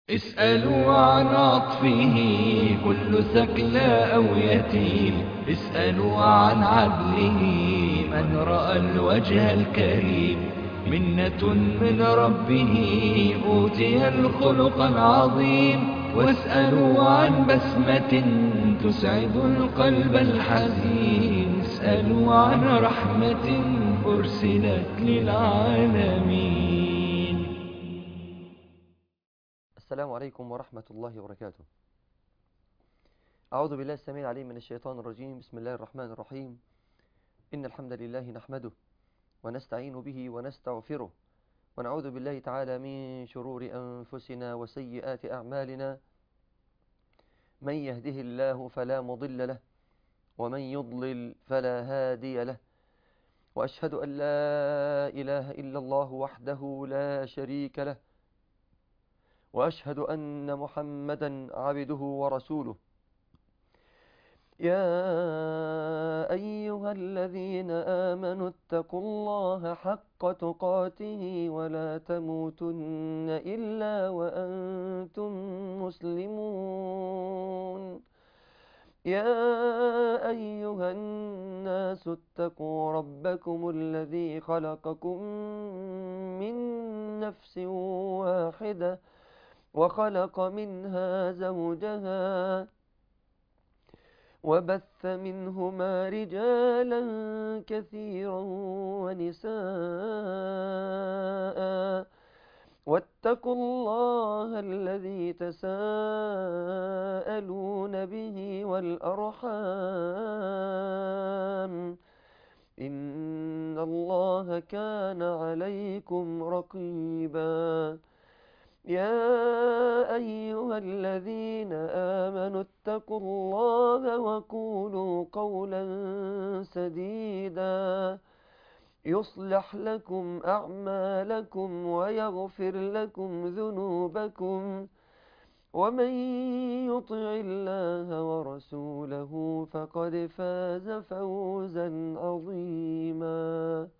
اسألوا عن عطفه كل ثكلى أو يتيم. اسألوا عن عدله من رأى الوجه الكريم. منة من ربه أوتي الخلق العظيم. واسألوا عن بسمة تسعد القلب الحزين. اسألوا عن رحمة أرسلت للعالمين. السلام عليكم ورحمة الله وبركاته. أعوذ بالله السميع العليم من الشيطان الرجيم. بسم الله الرحمن الرحيم. إن الحمد لله نحمده ونستعين به ونستغفره ونعوذ بالله تعالى من شرور أنفسنا وسيئات أعمالنا. من يهده الله فلا مضل له ومن يضلل فلا هادي له. وأشهد أن لا إله إلا الله وحده لا شريك له، وأشهد أن محمدا عبده ورسوله. يا أيها الذين آمنوا اتقوا الله حق تقاته ولا تموتن إلا وأنتم مسلمون. يا أيها الناس اتقوا ربكم الذي خلقكم من نفس واحدة وخلق منها زوجها وبث منهما رجالا كثيرا ونساء. واتقوا الله الذي تساءلون به والأرحام إن الله كان عليكم رقيبا. يا أيها الذين آمنوا اتقوا الله وقولوا قولا سديدا يصلح لكم أعمالكم ويغفر لكم ذنوبكم، ومن يطع الله ورسوله فقد فاز فوزا عظيما.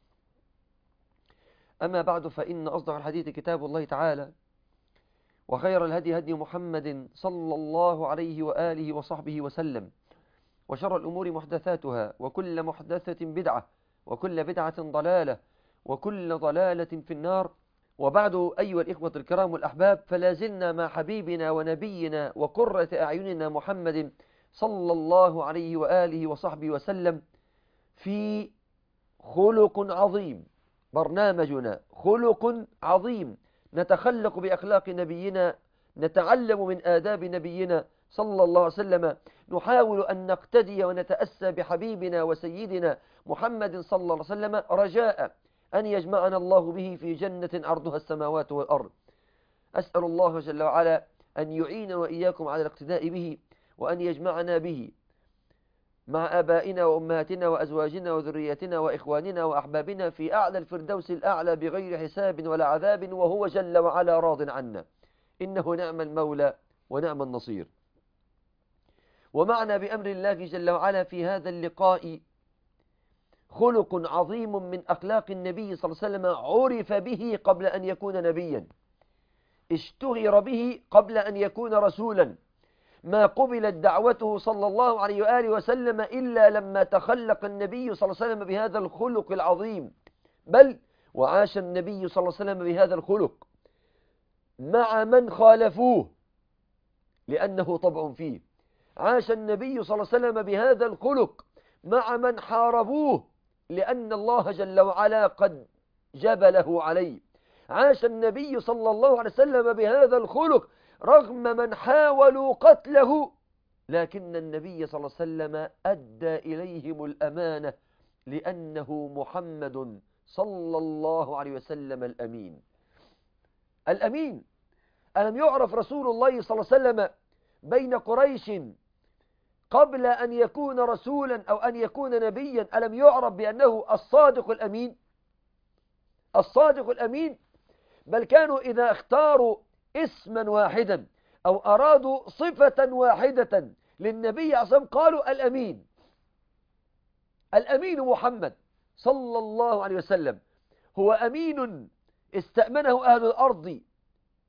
أما بعد، فإن أصدق الحديث كتاب الله تعالى، وخير الهدي هدي محمد صلى الله عليه وآله وصحبه وسلم، وشر الأمور محدثاتها، وكل محدثة بدعة، وكل بدعة ضلالة، وكل ضلالة في النار. وبعد، أيها الإخوة الكرام والأحباب، فلا زلنا مع حبيبنا ونبينا وقرة أعيننا محمد صلى الله عليه وآله وصحبه وسلم في خلق عظيم. برنامجنا خلق عظيم، نتخلق بأخلاق نبينا، نتعلم من آداب نبينا صلى الله عليه وسلم، نحاول أن نقتدي ونتأسى بحبيبنا وسيدنا محمد صلى الله عليه وسلم، رجاء أن يجمعنا الله به في جنة عرضها السماوات والأرض. أسأل الله جل وعلا أن يعيننا وإياكم على الاقتداء به، وأن يجمعنا به مع آبائنا وأمهاتنا وأزواجنا وذريتنا وإخواننا وأحبابنا في أعلى الفردوس الأعلى بغير حساب ولا عذاب، وهو جل وعلا راض عنا، إنه نعم المولى ونعم النصير. ومعنا بأمر الله جل وعلا في هذا اللقاء خلق عظيم من أخلاق النبي صلى الله عليه وسلم، عرف به قبل أن يكون نبيا، اشتهر به قبل أن يكون رسولا. ما قبلت دعوته صلى الله عليه وآله وسلم إلا لما تخلق النبي صلى الله عليه وسلم بهذا الخلق العظيم، بل وعاش النبي صلى الله عليه وسلم بهذا الخلق مع من خالفوه لأنه طبع فيه. عاش النبي صلى الله عليه وسلم بهذا الخلق مع من حاربوه لأن الله جل وعلا قد جبله عليه. عاش النبي صلى الله عليه وسلم بهذا الخلق رغم من حاولوا قتله، لكن النبي صلى الله عليه وسلم أدى إليهم الأمانة لأنه محمد صلى الله عليه وسلم الأمين. الأمين. ألم يعرف رسول الله صلى الله عليه وسلم بين قريش قبل أن يكون رسولا أو أن يكون نبيا؟ ألم يعرف بأنه الصادق الأمين؟ الصادق الأمين. بل كانوا إذا اختاروا اسما واحدا أو أرادوا صفة واحدة للنبي عصام قالوا الأمين. الأمين محمد صلى الله عليه وسلم هو أمين استأمنه أهل الأرض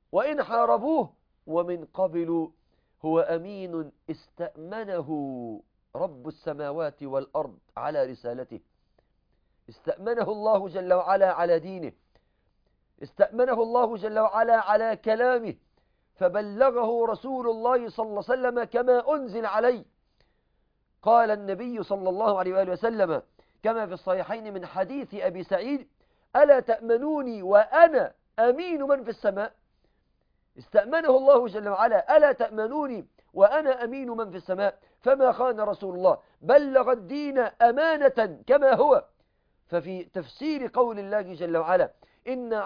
وإن حاربوه، ومن قبل هو أمين استأمنه رب السماوات والأرض على رسالته، استأمنه الله جل وعلا على دينه، استأمنه الله جل وعلا على كلامه، فبلغه رسول الله صلى الله عليه وسلم كما أنزل عليه. قال النبي صلى الله عليه وآله وسلم كما في الصحيحين من حديث أبي سعيد: ألا تأمنوني وأنا أمين من في السماء؟ استأمنه الله جل وعلا: ألا تأمنوني وأنا أمين من في السماء؟ فما خان رسول الله، بلغ الدين أمانة كما هو. ففي تفسير قول الله جل وعلا: إنا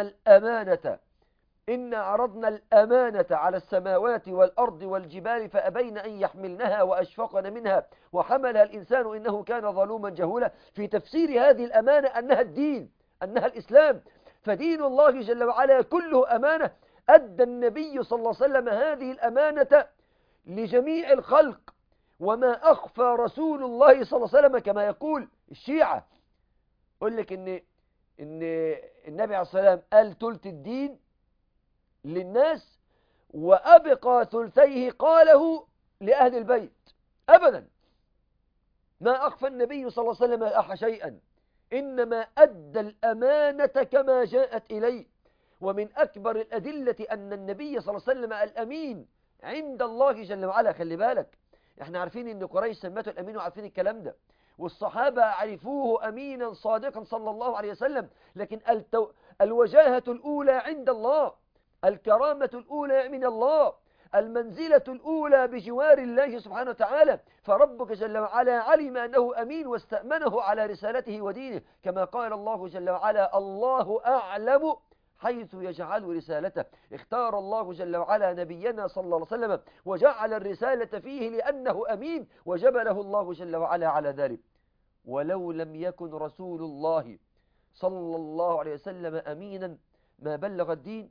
عرضنا الأمانة على السماوات والأرض والجبال فأبين أن يحملنها وأشفقن منها وحملها الإنسان إنه كان ظلوما جهولا. في تفسير هذه الأمانة أنها الدين، أنها الإسلام، فدين الله جل وعلا كله أمانة. أدى النبي صلى الله عليه وسلم هذه الأمانة لجميع الخلق، وما أخفى رسول الله صلى الله عليه وسلم كما يقول الشيعة. يقول لك إن النبي عليه الصلاة والسلام قال ثلث الدين للناس وأبقى ثلثيه قاله لأهل البيت. أبدا ما أخفى النبي صلى الله عليه وسلم شيئا، إنما أدى الأمانة كما جاءت إليه. ومن أكبر الأدلة أن النبي صلى الله عليه وسلم الأمين عند الله جل وعلا. خلي بالك، احنا عارفين ان قريش سمته الأمين وعارفين الكلام ده، والصحابة عرفوه أمينا صادقا صلى الله عليه وسلم، لكن الوجاهة الأولى عند الله، الكرامة الأولى من الله، المنزلة الأولى بجوار الله سبحانه وتعالى. فربك جل وعلا علم أنه أمين واستأمنه على رسالته ودينه، كما قال الله جل وعلا: الله أعلم حيث يجعل رسالته. اختار الله جل وعلا نبينا صلى الله عليه وسلم وجعل الرسالة فيه لأنه أمين، وجبله الله جل وعلا على ذلك. ولو لم يكن رسول الله صلى الله عليه وسلم أمينا ما بلغ الدين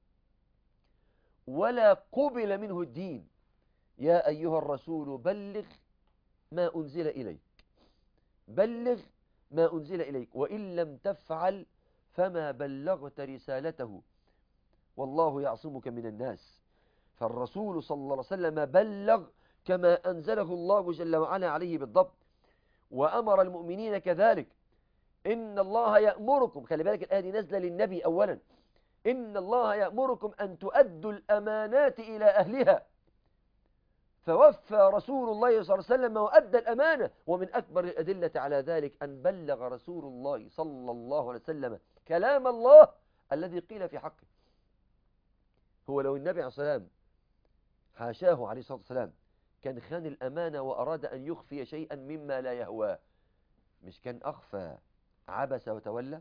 ولا قبل منه الدين. يا أيها الرسول بلغ ما أنزل إليك، بلغ ما أنزل إليك، وإن لم تفعل فما بلغت رسالته والله يعصمك من الناس. فالرسول صلى الله عليه وسلم بلغ كما أنزله الله جل وعلا عليه بالضبط، وأمر المؤمنين كذلك. إن الله يأمركم، خلي بالك الآية دي نازلة للنبي أولا: إن الله يأمركم أن تؤدوا الأمانات إلى أهلها. فوفى رسول الله صلى الله عليه وسلم وأدى الأمانة. ومن أكبر الأدلة على ذلك أن بلغ رسول الله صلى الله عليه وسلم كلام الله الذي قيل في حقه. هو لو النبي عليه الصلاة والسلام حاشاه عليه الصلاة والسلام كان خان الأمانة وأراد أن يخفي شيئا مما لا يهواه، مش كان أخفى عبس وتولى؟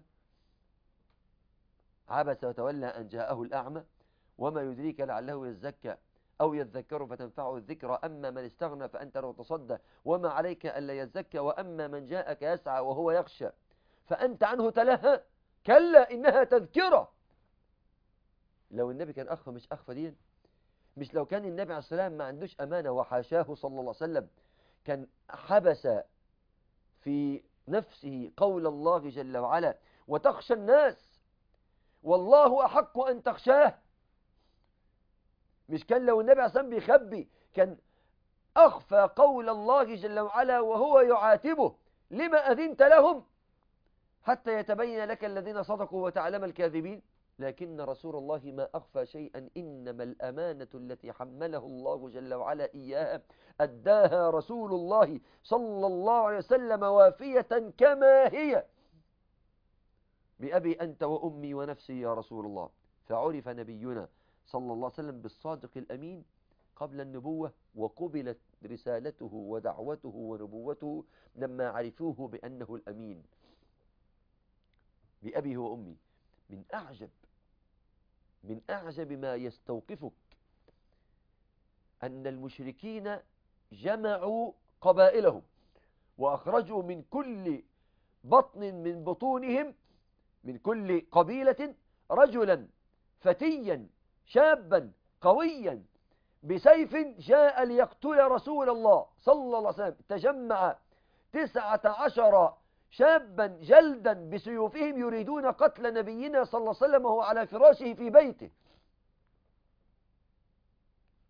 عبس وتولى أن جاءه الأعمى وما يدريك لعله يزكى أو يذكر فتنفعه الذكرى، أما من استغنى فأنت لو تصدى وما عليك ألا يزكى، وأما من جاءك يسعى وهو يخشى فأنت عنه تلهى، كلا إنها تذكرة. لو النبي كان أخفى، مش أخفى دين، مش لو كان النبي عليه الصلاة والسلام ما عندوش أمانة وحاشاه صلى الله عليه وسلم كان حبس في نفسه قول الله جل وعلا: وتخشى الناس والله أحق أن تخشاه. مش كان لو النبي عليه الصلاة والسلام بيخبي كان أخفى قول الله جل وعلا وهو يعاتبه: لما أذنت لهم حتى يتبين لك الذين صدقوا وتعلم الكاذبين. لكن رسول الله ما أخفى شيئا، إنما الأمانة التي حمله الله جل وعلا إياها أداها رسول الله صلى الله عليه وسلم وافية كما هي. بأبي أنت وأمي ونفسي يا رسول الله. فعرف نبينا صلى الله عليه وسلم بالصادق الأمين قبل النبوة، وقبلت رسالته ودعوته ونبوته لما عرفوه بأنه الأمين. بأبي وأمي. من أعجب ما يستوقفك أن المشركين جمعوا قبائلهم وأخرجوا من كل بطن من بطونهم، من كل قبيلة، رجلا فتيا شابا قويا بسيف جاء ليقتل رسول الله صلى الله عليه وسلم. تجمع 19 شابا جلدا بسيوفهم يريدون قتل نبينا صلى الله عليه وسلم وهو على فراشه في بيته.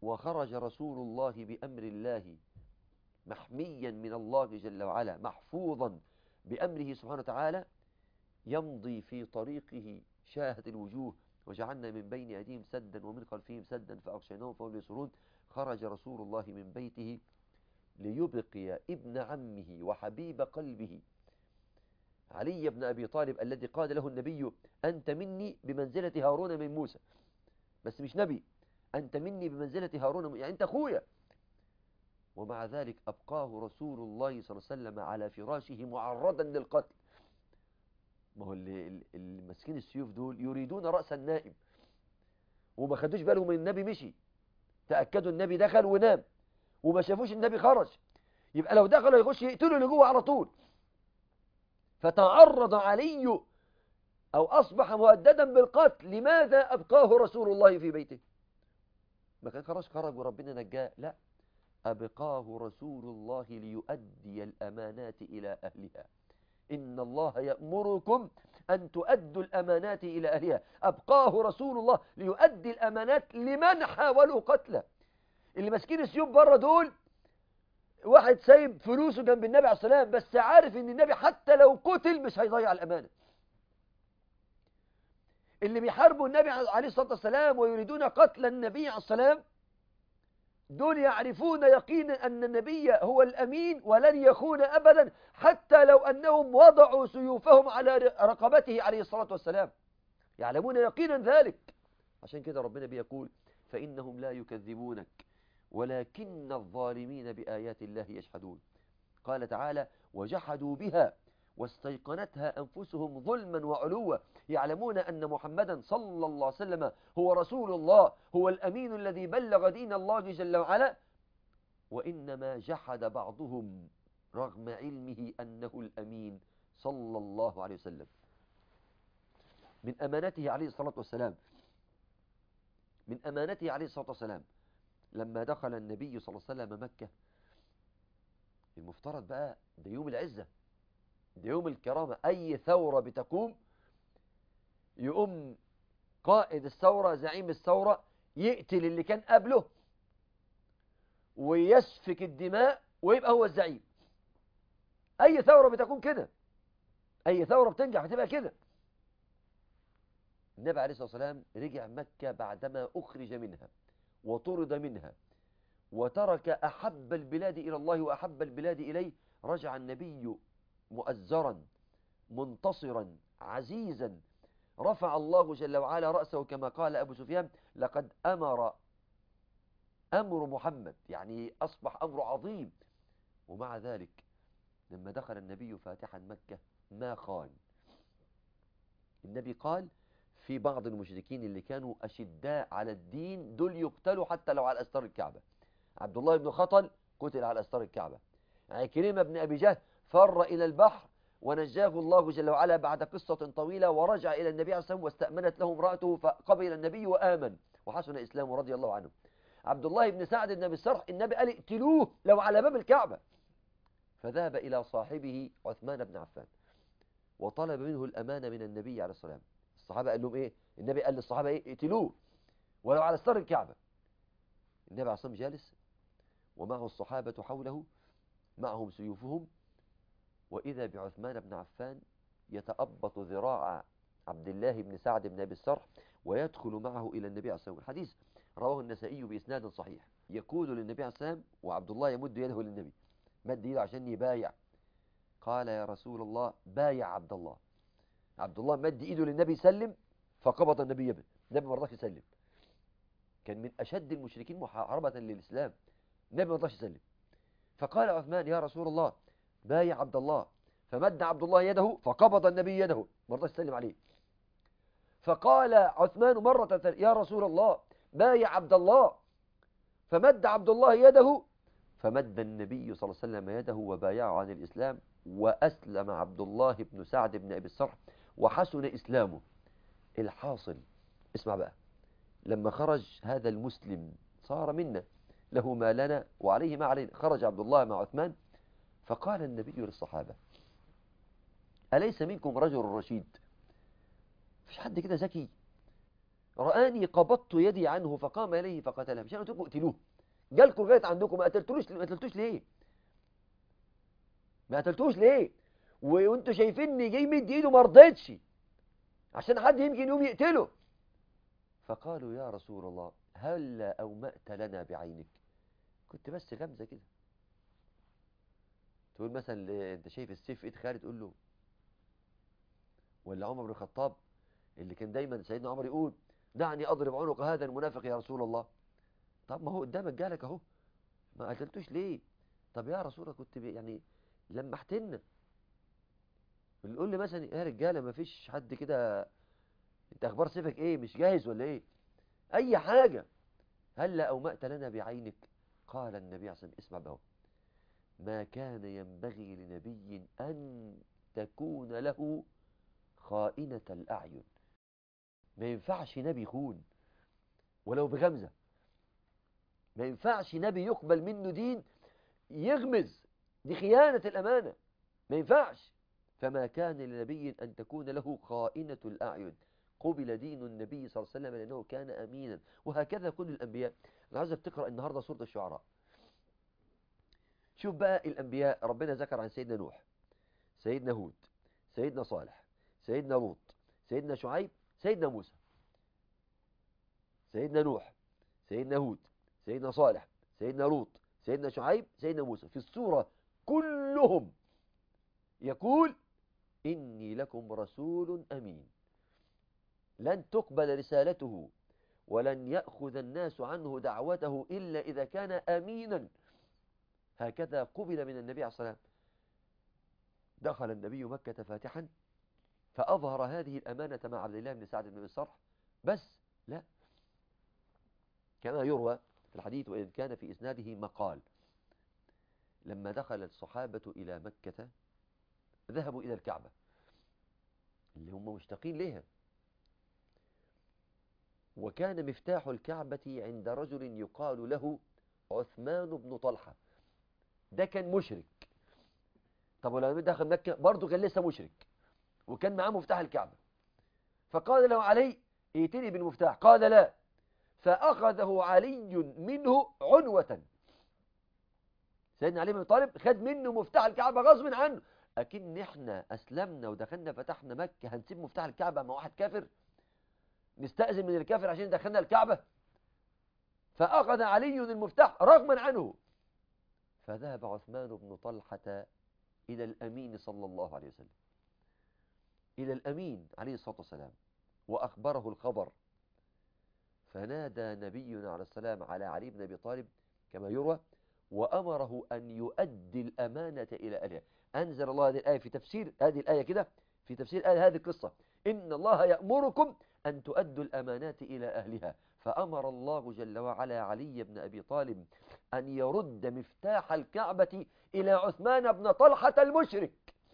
وخرج رسول الله بأمر الله محميا من الله جل وعلا، محفوظا بأمره سبحانه وتعالى، يمضي في طريقه شاهت الوجوه وجعلنا من بين أيديهم سدا ومن خلفهم سدا فأغشيناهم فهم لا يبصرون. خرج رسول الله من بيته ليبقي ابن عمه وحبيب قلبه علي بن أبي طالب الذي قال له النبي أنت مني بمنزلة هارون من موسى، بس مش نبي، أنت مني بمنزلة هارون، يعني أنت أخويا. ومع ذلك أبقاه رسول الله صلى الله عليه وسلم على فراشه معرضا للقتل. ما هو اللي ماسكين السيوف دول يريدون رأس النائب، وما خدوش بالهم من النبي مشي، تأكدوا النبي دخل ونام وما شافوش النبي خرج، يبقى لو دخلوا يخش يقتلوا اللي جوه على طول. فتعرض علي أو أصبح مهددا بالقتل. لماذا أبقاه رسول الله في بيته؟ ما كان خرج وربنا نجاه، لا، أبقاه رسول الله ليؤدي الأمانات إلى أهلها. إن الله يأمركم أن تؤدوا الأمانات إلى أهلها. أبقاه رسول الله ليؤدي الأمانات لمن حاولوا قتله. اللي ماسكين السيوف بره دول واحد سايب فلوسه جنب النبي عليه الصلاة والسلام، بس عارف ان النبي حتى لو قتل مش هيضيع الأمانة. اللي بيحاربوا النبي عليه الصلاة والسلام ويريدون قتل النبي عليه الصلاة والسلام دول يعرفون يقينا أن النبي هو الأمين ولن يخون أبدا، حتى لو أنهم وضعوا سيوفهم على رقبته عليه الصلاة والسلام، يعلمون يقينا ذلك. عشان كده ربنا بيقول فإنهم لا يكذبونك ولكن الظالمين بآيات الله يجحدون. قال تعالى وجحدوا بها واستيقنتها أنفسهم ظلما وعلوا. يعلمون أن محمدا صلى الله عليه وسلم هو رسول الله، هو الأمين الذي بلغ دين الله جل وعلا، وإنما جحد بعضهم رغم علمه أنه الأمين صلى الله عليه وسلم. من أمانته عليه الصلاة والسلام، من أمانته عليه الصلاة والسلام لما دخل النبي صلى الله عليه وسلم مكة، المفترض بقى ده يوم العزة، ده يوم الكرامة، أي ثورة بتقوم يقوم قائد الثورة زعيم الثورة يقتل اللي كان قبله ويسفك الدماء ويبقى هو الزعيم. أي ثورة بتقوم كده، أي ثورة بتنجح بتبقى كده. النبي عليه الصلاة والسلام رجع مكة بعدما أخرج منها وطرد منها وترك أحب البلاد إلى الله وأحب البلاد إليه. رجع النبي مؤزرا منتصرا عزيزا، رفع الله جل وعلا رأسه كما قال أبو سفيان لقد أمر محمد، يعني أصبح أمر عظيم. ومع ذلك لما دخل النبي فاتحا مكة ما خان. النبي قال في بعض المشركين اللي كانوا أشداء على الدين دول يقتلوا حتى لو على أستار الكعبة. عبد الله بن خطل قتل على أستار الكعبة. عكرمة بن أبي جهل فر إلى البحر ونجاه الله جل وعلا بعد قصة طويلة، ورجع إلى النبي عليه الصلاة والسلام واستأمنت له امرأته فقبل النبي وآمن وحسن إسلامه رضي الله عنه. عبد الله بن سعد بن أبي السرح النبي قال اقتلوه لو على باب الكعبة، فذهب إلى صاحبه عثمان بن عفان وطلب منه الأمانة من النبي عليه الصلاة والسلام. الصحابة قال لهم إيه؟ النبي قال للصحابة إيه؟ اقتلوه ولو على ستار الكعبة. النبي عليه الصلاة والسلام جالس ومعه الصحابة حوله معهم سيوفهم، وإذا بعثمان بن عفان يتأبط ذراع عبد الله بن سعد بن أبي السرح ويدخل معه إلى النبي عليه الصلاة والسلام. الحديث رواه النسائي بإسناد صحيح، يقول للنبي عليه الصلاة والسلام وعبد الله يمد يده للنبي، مد يده عشان يبايع. قال يا رسول الله بايع عبد الله. عبد الله مد ايده للنبي يسلم فقبض النبي يده، النبي ما رضاش يسلم. كان من أشد المشركين محاربة للإسلام، النبي ما رضاش يسلم. فقال عثمان يا رسول الله بايع عبد الله، فمد عبد الله يده فقبض النبي يده ما رضاش يسلم عليه. فقال عثمان مرة يا رسول الله بايع عبد الله، فمد عبد الله يده فمد النبي صلى الله عليه وسلم يده وبايعه عن الإسلام، وأسلم عبد الله بن سعد بن أبي السرح وحسن إسلامه. الحاصل اسمع بقى، لما خرج هذا المسلم صار منا، له ما لنا وعليه ما علينا. خرج عبد الله مع عثمان فقال النبي للصحابة أليس منكم رجل رشيد؟ فيش حد كده ذكي رآني قبضت يدي عنه فقام إليه فقتله. مش أنا قلت لكم اقتلوه؟ جالكم لغاية عندكم، ما قتلتوش ليه؟ ما قتلتوش ليه؟ وانتوا شايفيني جاي مد ايده ما رضيتش عشان حد يمكن يوم يقتله. فقالوا يا رسول الله هل أومأت لنا بعينك؟ كنت بس غمزة كده. تقول مثلا انت شايف السيف في ايد خالد تقول له، ولا عمر بن الخطاب اللي كان دايما سيدنا عمر يقول دعني اضرب عنق هذا المنافق يا رسول الله. طب ما هو قدامك جالك اهو، ما قتلتوش ليه؟ طب يا رسول الله كنت يعني لمحتنا. بنقول لي مثلا يا رجاله ما فيش حد كده، انت اخبار سيفك ايه؟ مش جاهز ولا ايه؟ اي حاجه. هل أومأت لنا بعينك؟ قال النبي عليه الصلاة والسلام اسمع بقى، ما كان ينبغي لنبي أن تكون له خائنة الأعين. ما ينفعش نبي يخون ولو بغمزة. ما ينفعش نبي يقبل منه دين يغمز، دي خيانة الأمانة، ما ينفعش. فما كان لنبي أن تكون له خائنة الأعين. قبل دين النبي صلى الله عليه وسلم لأنه كان أمينا. وهكذا كل الأنبياء. أنا عايزك تقرأ النهاردة سورة الشعراء. شوف بقى الأنبياء ربنا ذكر عن سيدنا نوح، سيدنا هود، سيدنا صالح، سيدنا لوط، سيدنا شعيب، سيدنا موسى. سيدنا نوح، سيدنا هود، سيدنا صالح، سيدنا لوط، سيدنا شعيب، سيدنا موسى. في السورة كلهم يقول إني لكم رسول أمين لن تقبل رسالته ولن يأخذ الناس عنه دعوته إلا إذا كان أمينا. هكذا قبل من النبي عليه الصلاة والسلام. دخل النبي مكة فاتحا فأظهر هذه الأمانة مع عبد الله بن سعد بن الصرح. بس لا، كما يروى في الحديث وإن كان في إسناده مقال، لما دخل الصحابة إلى مكة ذهبوا إلى الكعبة اللي هم مشتاقين لها، وكان مفتاح الكعبة عند رجل يقال له عثمان بن طلحة. ده كان مشرك. طب ولما دخل مكة برضه كان لسه مشرك وكان معاه مفتاح الكعبة. فقال له علي ائتني بالمفتاح، قال لا، فأخذه علي منه عنوة. سيدنا علي بن طالب خد منه مفتاح الكعبة غصب عنه. أكن احنا أسلمنا ودخلنا فتحنا مكة هنسيب مفتاح الكعبة مع واحد كافر؟ نستأذن من الكافر عشان دخلنا الكعبة؟ فأخذ علي المفتاح رغما عنه. فذهب عثمان بن طلحة إلى الأمين صلى الله عليه وسلم، إلى الأمين عليه الصلاة والسلام، وأخبره الخبر. فنادى نبينا عليه السلام على علي بن أبي طالب كما يروى وأمره أن يؤدي الأمانة إلى أهلها. أنزل الله هذه الآية في تفسير هذه الآية كده، في تفسير هذه القصة، إن الله يأمركم أن تؤدوا الأمانات إلى أهلها. فأمر الله جل وعلا علي بن أبي طالب أن يرد مفتاح الكعبة إلى عثمان بن طلحة المشرك،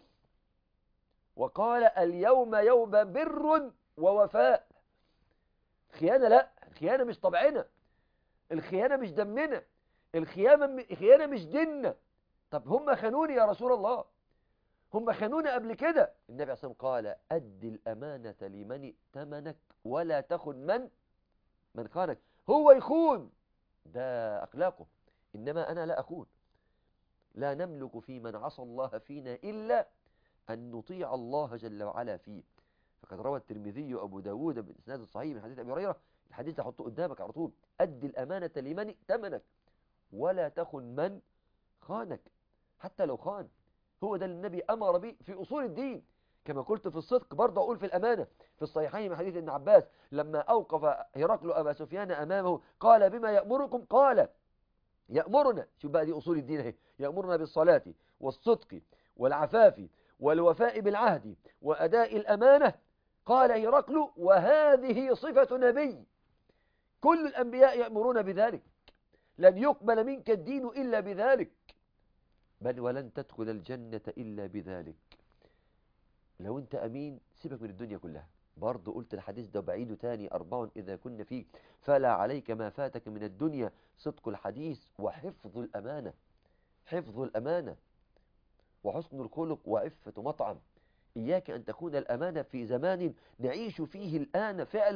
وقال اليوم يوم بر ووفاء. خيانة لا، الخيانة مش طبعنا، الخيانة مش دمنا، الخيانة مش ديننا. طب هم خانوني يا رسول الله، هم خانونا قبل كده. النبي عليه الصلاة والسلام قال أدي الأمانة لمن ائتمنك ولا تخن من خانك. هو يخون ده أخلاقه، إنما أنا لا أخون. لا نملك في من عصى الله فينا إلا أن نطيع الله جل وعلا فيه. فقد روى الترمذي وأبو داود بإسناد صحيح من حديث أبي هريرة، الحديث ده حطه قدامك على طول، أدي الأمانة لمن ائتمنك ولا تخن من خانك. حتى لو خان، هو ده اللي النبي أمر به في أصول الدين. كما قلت في الصدق برضه أقول في الأمانة. في الصحيحين من حديث ابن عباس لما أوقف هرقل أبا سفيان أمامه قال بما يأمركم؟ قال يأمرنا، شوف بقى دي أصول الدين اهي، يأمرنا بالصلاة والصدق والعفاف والوفاء بالعهد وأداء الأمانة. قال هرقل وهذه صفة نبي، كل الأنبياء يأمرون بذلك، لن يقبل منك الدين إلا بذلك، بل ولن تدخل الجنة إلا بذلك. لو أنت أمين سيبك من الدنيا كلها. برضو قلت الحديث ده بعيده تاني، 4 إذا كنا فيك فلا عليك ما فاتك من الدنيا صدق الحديث وحفظ الأمانة. حفظ الأمانة وحسن الخلق وعفة مطعم. إياك أن تكون الأمانة في زمان نعيش فيه الآن فعلا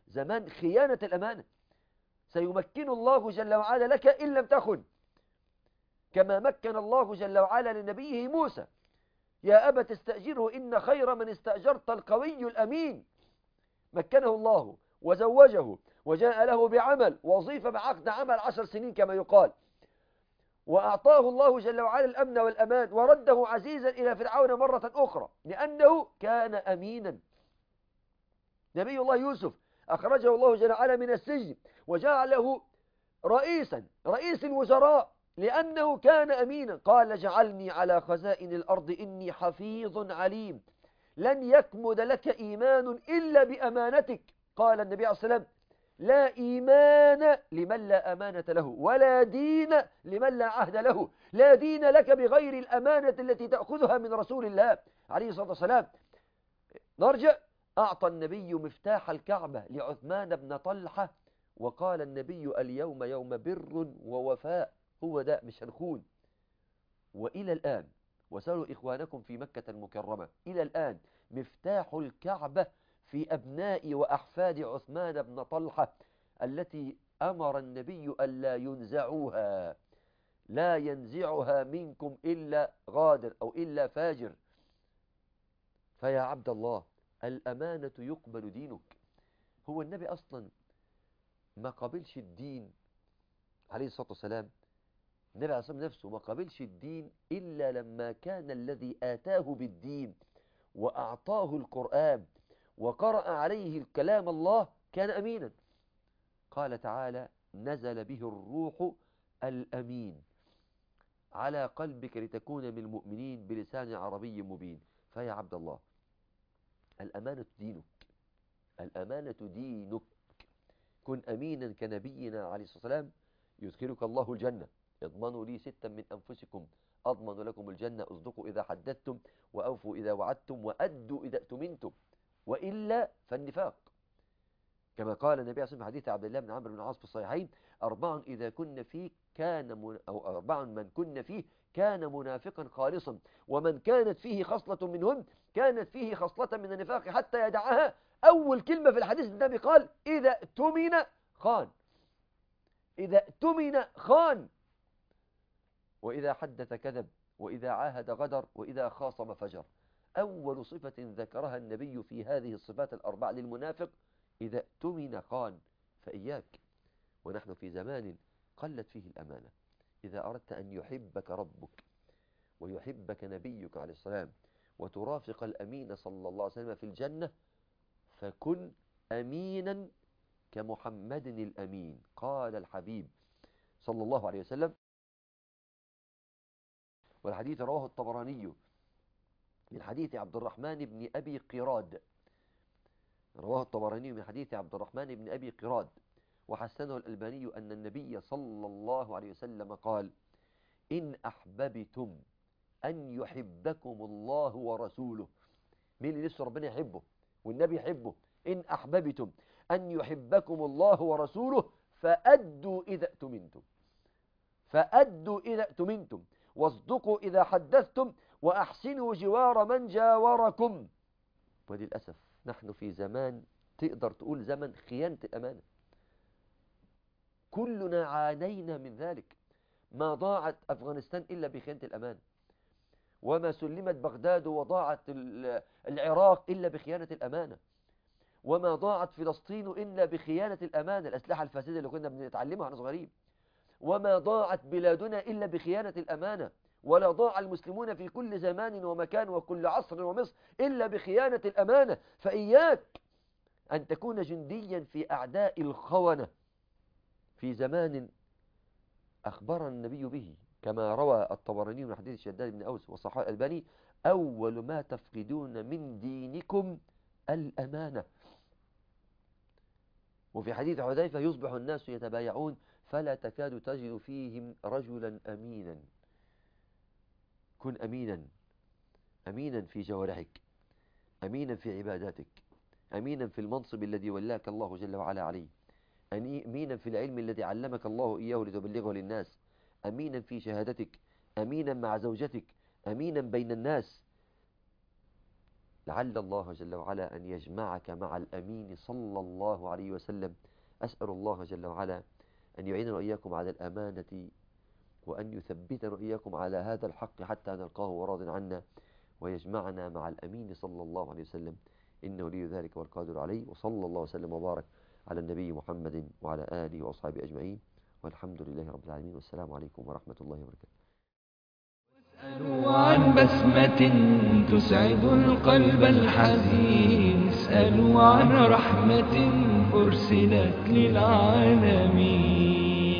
زمان خيانة الأمانة. سيمكن الله جل وعلا لك إن لم تخن، كما مكن الله جل وعلا لنبيه موسى: يا أبت استأجره إن خير من استأجرت القوي الأمين. مكنه الله وزوجه وجاء له بعمل وظيفة بعقد عمل 10 سنين كما يقال، وأعطاه الله جل وعلا الأمن والأمان، ورده عزيزا إلى فرعون مرة أخرى لأنه كان أمينا. نبي الله يوسف أخرجه الله جل وعلا من السجن وجعله رئيس الوزراء لأنه كان أمينا. قال: اجعلني على خزائن الأرض إني حفيظ عليم. لن يكمد لك إيمان إلا بأمانتك. قال النبي عليه الصلاة والسلام: لا إيمان لمن لا أمانة له، ولا دين لمن لا عهد له. لا دين لك بغير الأمانة التي تأخذها من رسول الله عليه الصلاة والسلام. نرجع. أعطى النبي مفتاح الكعبة لعثمان بن طلحة، وقال النبي: اليوم يوم بر ووفاء، هو ده مش هنخون. وإلى الآن، وسألوا إخوانكم في مكة المكرمة، إلى الآن مفتاح الكعبة في أبناء وأحفاد عثمان بن طلحة التي أمر النبي ألا ينزعوها: لا ينزعها منكم إلا غادر أو إلا فاجر. فيا عبد الله، الأمانة يقبل دينك. هو النبي أصلا ما قبلش الدين عليه الصلاة والسلام، النبي عليه الصلاة والسلام نفسه ما قبلش الدين إلا لما كان الذي آتاه بالدين وأعطاه القرآن وقرأ عليه الكلام الله كان أمينا. قال تعالى: نزل به الروح الأمين على قلبك لتكون من المؤمنين بلسان عربي مبين. فيا عبد الله، الأمانة دينك، الأمانة دينك. كن أمينا كنبينا عليه الصلاة والسلام يدخلك الله الجنة. اضمنوا لي 6 من أنفسكم أضمن لكم الجنة: اصدقوا إذا حدثتم، وأوفوا إذا وعدتم، وأدوا إذا اؤتمنتم، وإلا فالنفاق. كما قال النبي عليه الصلاة والسلام في حديث عبد الله بن عمرو بن العاص في الصحيحين: 4 إذا كن فيه أو 4 من كن فيه كان منافقا خالصا، ومن كانت فيه خصلة منهن كانت فيه خصلة من النفاق حتى يدعها. أول كلمة في الحديث النبي قال: إذا اؤتمن خان. إذا اؤتمن خان، وإذا حدث كذب، وإذا عاهد غدر، وإذا خاصم فجر. أول صفة ذكرها النبي في هذه الصفات ال4 للمنافق: إذا اؤتمن خان. فإياك، ونحن في زمان قلت فيه الأمانة. إذا أردت أن يحبك ربك ويحبك نبيك عليه السلام وترافق الأمين صلى الله عليه وسلم في الجنة، فكن أمينا كمحمد الأمين. قال الحبيب صلى الله عليه وسلم، والحديث رواه الطبراني من حديث عبد الرحمن بن أبي قراد، رواه الطبراني من حديث عبد الرحمن بن أبي قراد وحسنه الألباني، أن النبي صلى الله عليه وسلم قال: إن أحببتم أن يحبكم الله ورسوله. مين اللي نفسه ربنا يحبه والنبي يحبه؟ إن أحببتم أن يحبكم الله ورسوله فأدوا إذا اؤتمنتم، فأدوا إذا اؤتمنتم، واصدقوا إذا حدثتم، وأحسنوا جوار من جاوركم. وللأسف نحن في زمان تقدر تقول زمن خيانة الأمانة. كلنا عانينا من ذلك. ما ضاعت أفغانستان إلا بخيانة الأمانة، وما سلمت بغداد وضاعت العراق إلا بخيانة الأمانة، وما ضاعت فلسطين إلا بخيانة الأمانة، الأسلحة الفاسدة اللي كنا بنتعلمها واحنا صغيرين. وما ضاعت بلادنا إلا بخيانة الأمانة، ولا ضاع المسلمون في كل زمان ومكان وكل عصر ومصر إلا بخيانة الأمانة. فإياك أن تكون جنديا في أعداء الخونة في زمان أخبر النبي به، كما روى الطبراني من حديث شداد بن أوس وصححه الألباني: أول ما تفقدون من دينكم الأمانة. وفي حديث حذيفة: يصبح الناس يتبايعون فلا تكاد تجد فيهم رجلا أمينا. كن أمينا، أمينا في جوارحك، أمينا في عباداتك، أمينا في المنصب الذي ولاك الله جل وعلا عليه، أمينا في العلم الذي علمك الله إياه لتبلغه للناس، أمينا في شهادتك، أمينا مع زوجتك، أمينا بين الناس. لعل الله جل وعلا أن يجمعك مع الأمين صلى الله عليه وسلم. أسأل الله جل وعلا أن يعيننا وإياكم على الأمانة، وأن يثبتنا وإياكم على هذا الحق حتى نلقاه وراض عنا، ويجمعنا مع الأمين صلى الله عليه وسلم، إنه لي ذلك والقادر عليه. وصلى الله وسلم وبارك على النبي محمد وعلى آله وأصحابه أجمعين، والحمد لله رب العالمين، والسلام عليكم ورحمة الله وبركاته. اسألوا عن بسمة تسعد القلب الحزين، اسألوا عن رحمة أرسلت للعالمين.